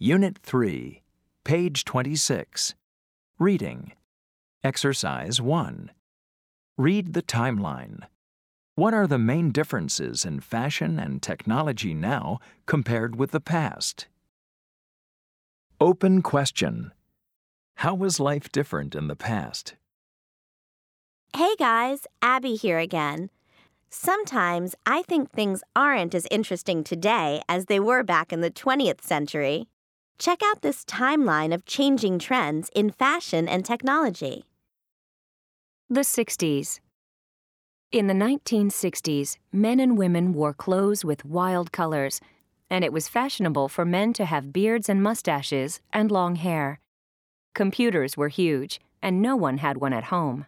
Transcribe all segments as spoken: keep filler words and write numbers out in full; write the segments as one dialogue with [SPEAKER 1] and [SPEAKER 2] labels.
[SPEAKER 1] Unit three, page twenty-six. Reading. Exercise one. Read the timeline. What are the main differences in fashion and technology now compared with the past? Open question. How was life different in the past?
[SPEAKER 2] Hey guys, Abby here again. Sometimes I think things aren't as interesting today as they were back in the twentieth century. Check out this timeline of changing trends in fashion and technology.
[SPEAKER 3] The sixties. In the nineteen sixties, men and women wore clothes with wild colors, and it was fashionable for men to have beards and mustaches and long hair. Computers were huge, and no one had one at home.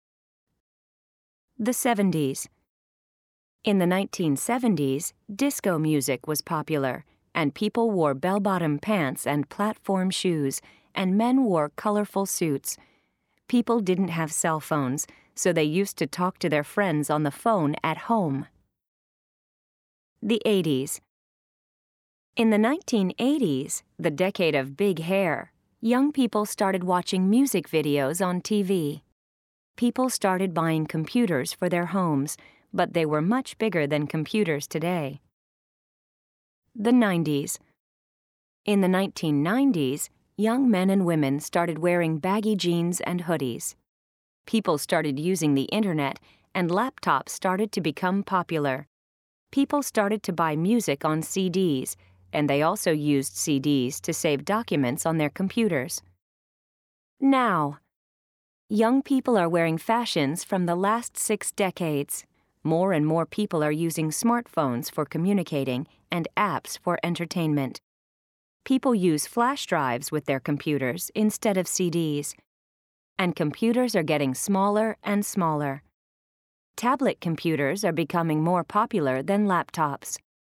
[SPEAKER 3] The seventies. In the nineteen seventies, disco music was popular, and people wore bell-bottom pants and platform shoes, and men wore colorful suits. People didn't have cell phones, so they used to talk to their friends on the phone at home. The eighties. In the nineteen eighties, the decade of big hair, young people started watching music videos on T V. People started buying computers for their homes, but they were much bigger than computers today. The nineties. In the nineteen nineties, young men and women started wearing baggy jeans and hoodies. People started using the internet, and laptops started to become popular. People started to buy music on C Ds, and they also used C Ds to save documents on their computers. Now, young people are wearing fashions from the last six decades. More and more people are using smartphones for communicating and apps for entertainment. People use flash drives with their computers instead of C Ds. And computers are getting smaller and smaller. Tablet computers are becoming more popular than laptops.